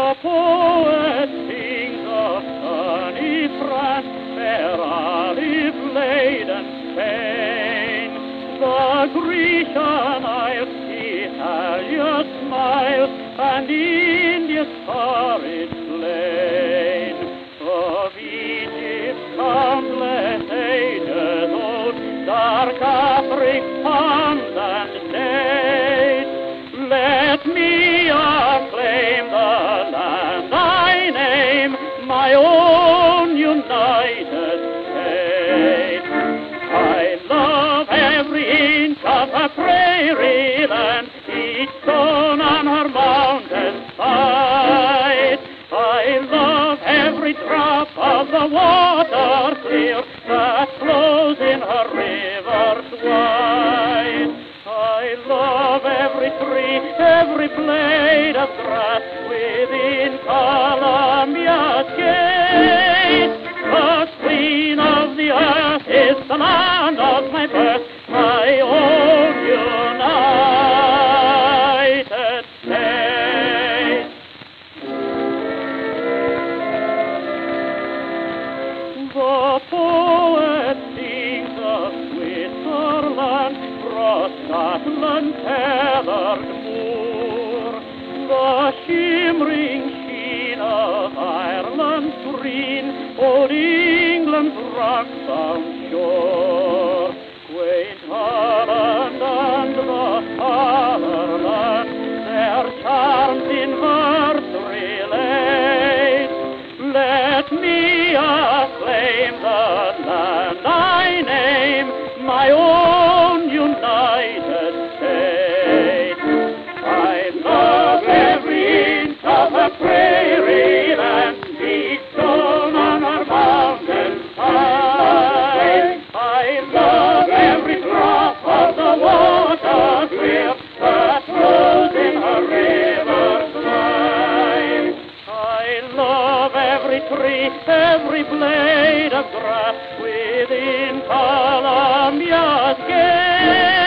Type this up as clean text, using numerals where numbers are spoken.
The poet sings of sunny France, fair olive-laden Spain. The Grecian Isles see Halios smiles, and India's torrid plain. Of Egypt's countless ages old, dark Afric's palms and shades. Let me acclaim the land I name, my own United States. I love every inch of her prairie land, each stone on her mountain side. I love every drop of the water clear that flows in her rivers wide. I love every tree, every blade of grass within Columbia's gate. The queen of the earth is the land of my birth, my own United States. The poet sings of Switzerland, across Scotland's tethered moor, the shimmering sheen of Ireland's green, old England's rock-bound shore. Quaint Holland and the fatherland, their charms in verse relate. Let me acclaim the land I name, my own United States. I love every inch of her prairie land, each stone on her mountain side. I love every drop of the water clear that flows in her river's wide. I love every tree, every blade of grass within Columbia's gate.